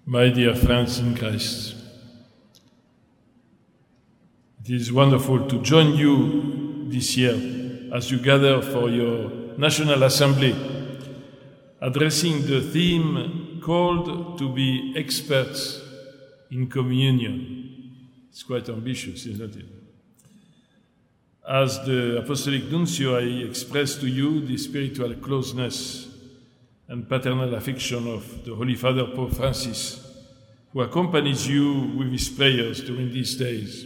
My dear friends in Christ, it is wonderful to join you this year as you gather for your National Assembly, addressing the theme called to be experts in communion. It's quite ambitious, isn't it? As the Apostolic Nuncio, I express to you the spiritual closeness and paternal affection of the Holy Father Pope Francis, who accompanies you with his prayers during these days.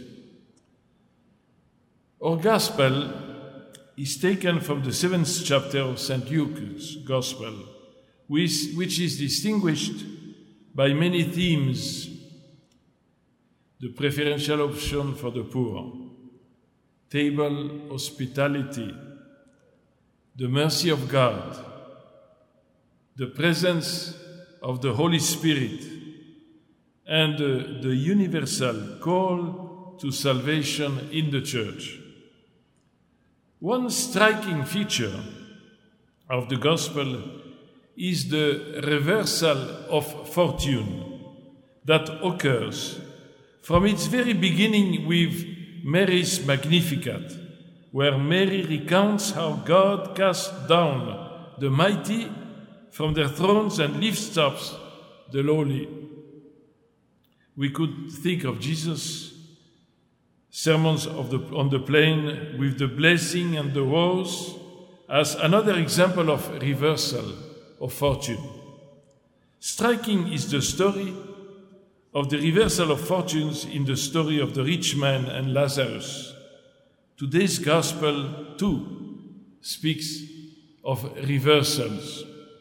Our Gospel is taken from the 7th chapter of St. Luke's Gospel, which is distinguished by many themes: the preferential option for the poor, table hospitality, the mercy of God, the presence of the Holy Spirit, and the universal call to salvation in the Church. One striking feature of the Gospel is the reversal of fortune that occurs from its very beginning with Mary's Magnificat, where Mary recounts how God cast down the mighty from their thrones and lifts up the lowly. We could think of Jesus' sermons on the plain with the blessing and the woes as another example of reversal of fortune. Striking is the story of the reversal of fortunes in the story of the rich man and Lazarus. Today's gospel, too, speaks of reversals.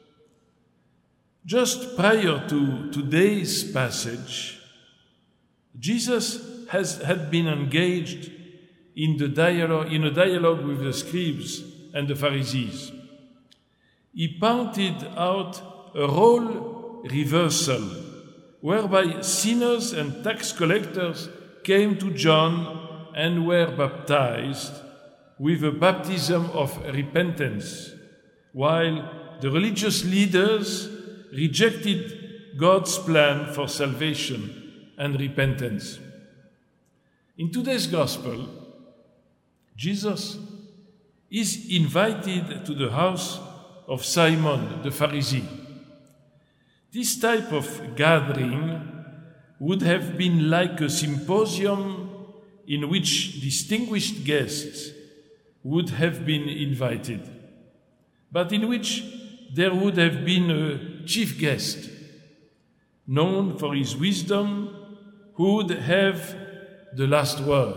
Just prior to today's passage, Jesus had been engaged in a dialogue with the scribes and the Pharisees. He pointed out a role reversal, whereby sinners and tax collectors came to John and were baptized with a baptism of repentance, while the religious leaders rejected God's plan for salvation and repentance. In today's Gospel, Jesus is invited to the house of Simon the Pharisee. This type of gathering would have been like a symposium in which distinguished guests would have been invited, but in which there would have been a chief guest, known for his wisdom, who would have the last word.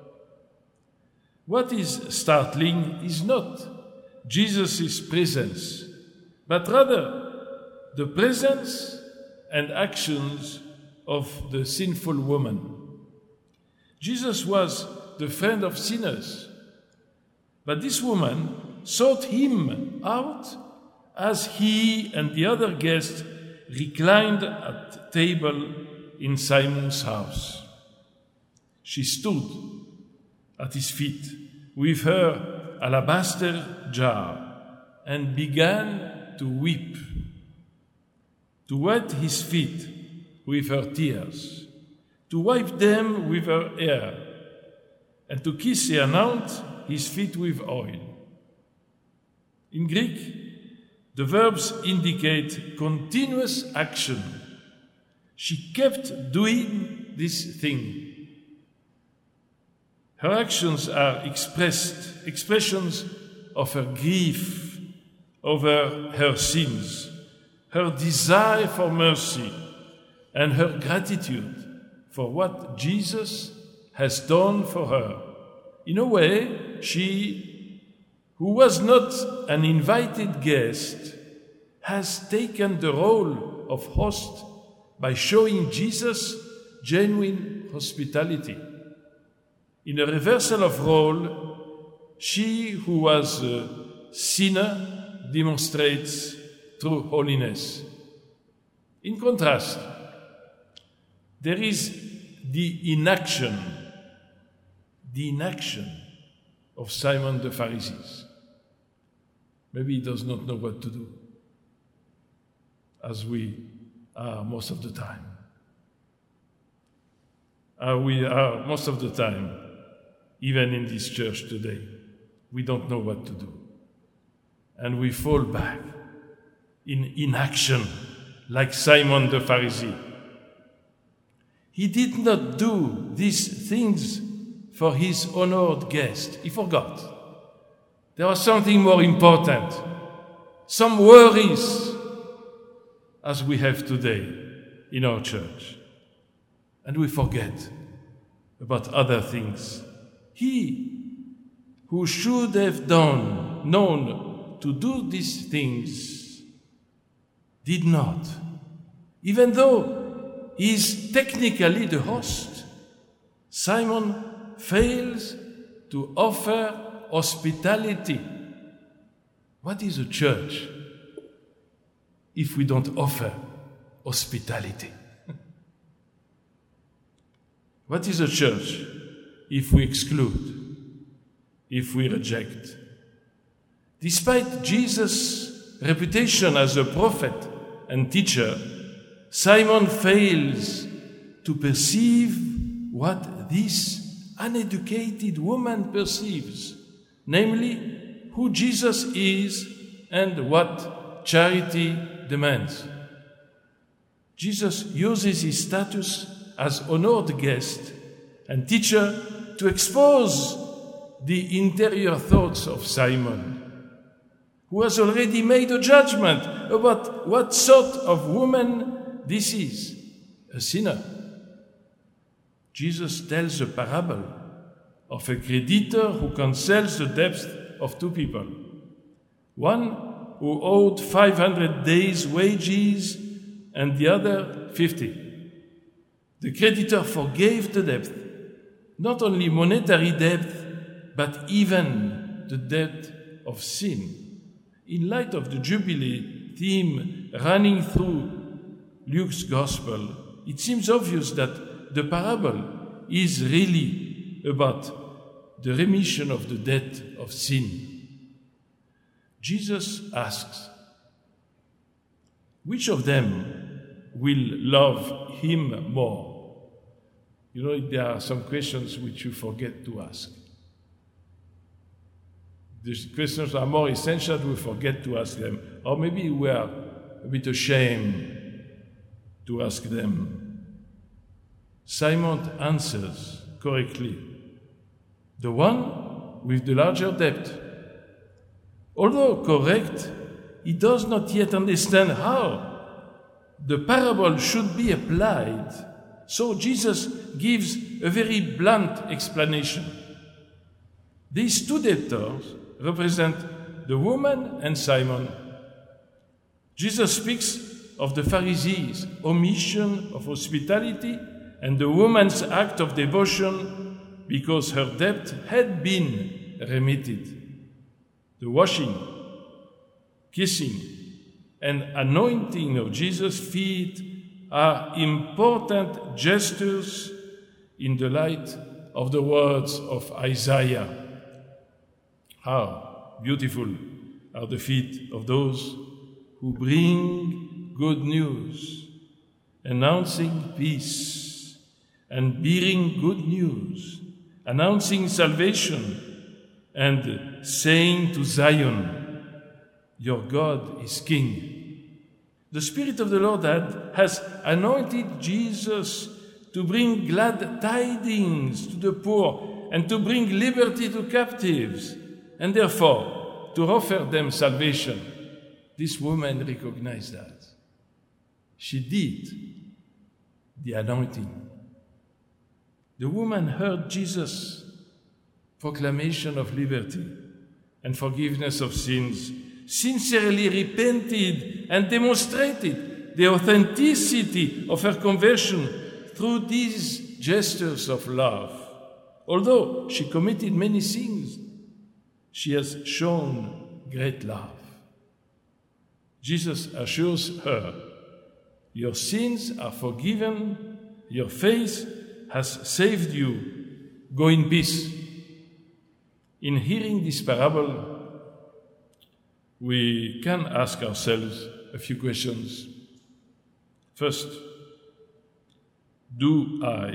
What is startling is not Jesus' presence, but rather the presence and actions of the sinful woman. Jesus was the friend of sinners, but this woman sought him out as he and the other guests reclined at table in Simon's house. She stood at his feet with her alabaster jar and began to weep, to wet his feet with her tears, to wipe them with her hair, and to kiss and anoint his feet with oil. In Greek, the verbs indicate continuous action. She kept doing this thing. Her actions are expressions of her grief over her sins, her desire for mercy, and her gratitude for what Jesus has done for her. In a way, she, who was not an invited guest, has taken the role of host by showing Jesus genuine hospitality. In a reversal of role, she who was a sinner demonstrates true holiness. In contrast, there is the inaction of Simon the Pharisee. Maybe he does not know what to do, as we most of the time. We are most of the time, even in this church today, we don't know what to do. And we fall back in inaction, like Simon the Pharisee. He did not do these things for his honored guest. He forgot. There was something more important, some worries, as we have today in our church. And we forget about other things. He who should have known to do these things did not. Even though he is technically the host, Simon fails to offer hospitality. What is a church if we don't offer hospitality? What is a church if we exclude, if we reject? Despite Jesus' reputation as a prophet and teacher, Simon fails to perceive what this uneducated woman perceives, namely who Jesus is and what charity demands. Jesus uses his status as honored guest and teacher to expose the interior thoughts of Simon, who has already made a judgment about what sort of woman this is, a sinner. Jesus tells a parable of a creditor who cancels the debt of two people. One who owed 500 days' wages and the other 50. The creditor forgave the debt, not only monetary debt, but even the debt of sin. In light of the Jubilee theme running through Luke's Gospel, it seems obvious that the parable is really about the remission of the debt of sin. Jesus asks, which of them will love him more? You know, there are some questions which you forget to ask. These questions are more essential, we forget to ask them. Or maybe we are a bit ashamed to ask them. Simon answers correctly. The one with the larger debt. Although correct, he does not yet understand how the parable should be applied. So Jesus gives a very blunt explanation. These two debtors represent the woman and Simon. Jesus speaks of the Pharisees' omission of hospitality and the woman's act of devotion because her debt had been remitted. The washing, kissing, and anointing of Jesus' feet are important gestures in the light of the words of Isaiah. How beautiful are the feet of those who bring good news, announcing peace, and bearing good news, announcing salvation, and saying to Zion, your God is King. The Spirit of the Lord has anointed Jesus to bring glad tidings to the poor and to bring liberty to captives, and therefore to offer them salvation. This woman recognized that. She did the anointing. The woman heard Jesus' proclamation of liberty and forgiveness of sins, sincerely repented and demonstrated the authenticity of her conversion through these gestures of love. Although she committed many sins, she has shown great love. Jesus assures her, your sins are forgiven, your faith has saved you, go in peace. In hearing this parable, we can ask ourselves a few questions. First, do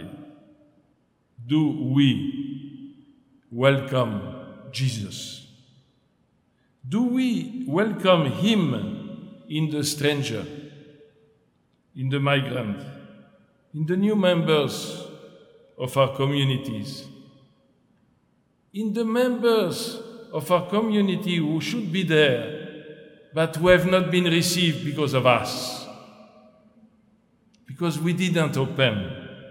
we welcome Jesus? Do we welcome him in the stranger, in the migrant, in the new members of our communities, in the members of our community who should be there, but who have not been received because of us, because we didn't open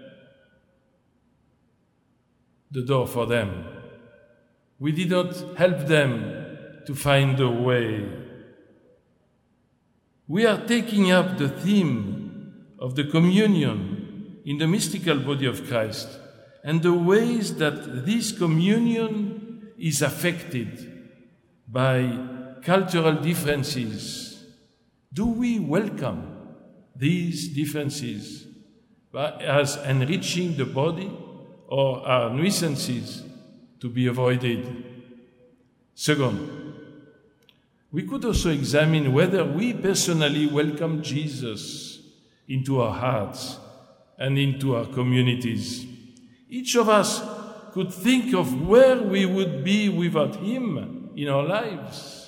the door for them. We did not help them to find a way. We are taking up the theme of the communion in the mystical body of Christ and the ways that this communion is affected by cultural differences. Do we welcome these differences as enriching the body, or are nuisances to be avoided? Second, we could also examine whether we personally welcome Jesus into our hearts and into our communities. Each of us could think of where we would be without him in our lives.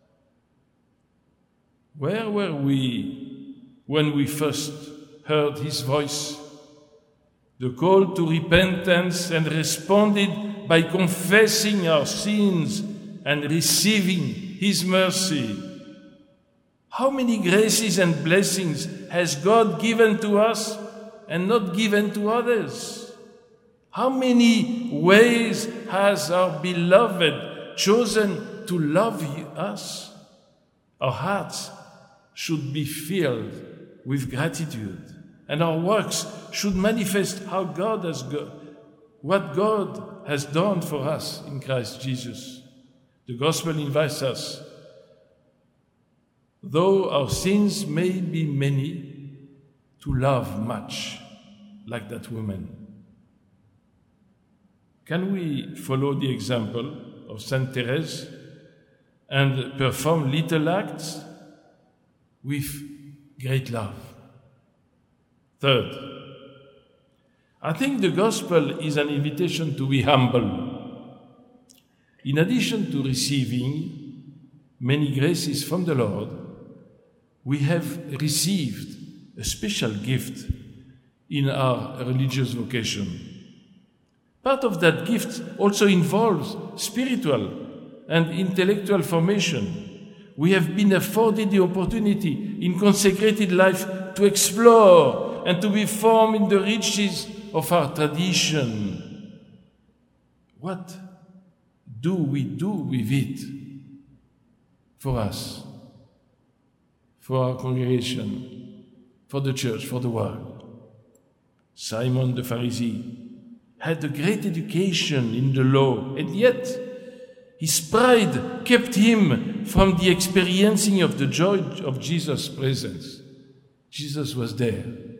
Where were we when we first heard his voice, the call to repentance, and responded by confessing our sins and receiving his mercy? How many graces and blessings has God given to us and not given to others? How many ways has our beloved chosen to love us? Our hearts should be filled with gratitude, and our works should manifest what God has done for us in Christ Jesus. The gospel invites us, though our sins may be many, to love much, like that woman. Can we follow the example of Saint Therese and perform little acts with great love? Third, I think the gospel is an invitation to be humble. In addition to receiving many graces from the Lord, we have received a special gift in our religious vocation. Part of that gift also involves spiritual and intellectual formation. We have been afforded the opportunity in consecrated life to explore and to be formed in the riches of our tradition. What do we do with it for us, for our congregation, for the church, for the world? Simon the Pharisee had a great education in the law, and yet his pride kept him from the experiencing of the joy of Jesus' presence. Jesus was there.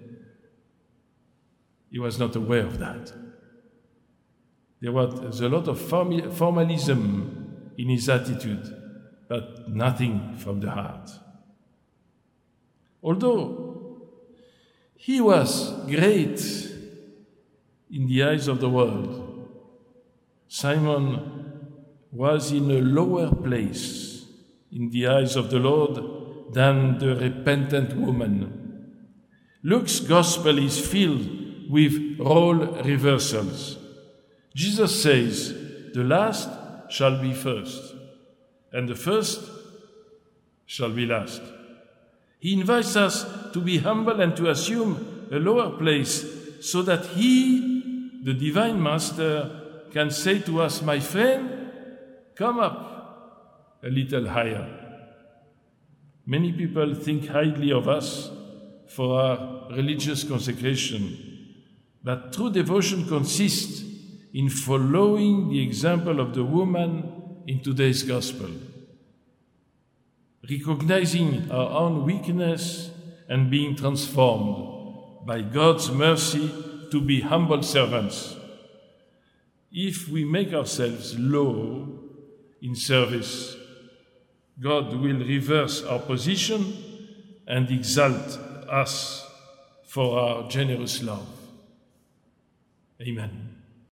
He was not aware of that. There was a lot of formalism in his attitude, but nothing from the heart. Although he was great in the eyes of the world, Simon was in a lower place in the eyes of the Lord than the repentant woman. Luke's gospel is filled with role reversals. Jesus says, "The last shall be first, and the first shall be last." He invites us to be humble and to assume a lower place so that he, the divine master, can say to us, "My friend, come up a little higher." Many people think highly of us for our religious consecration, but true devotion consists in following the example of the woman in today's gospel, recognizing our own weakness and being transformed by God's mercy to be humble servants. If we make ourselves low in service, God will reverse our position and exalt us for our generous love. Amen.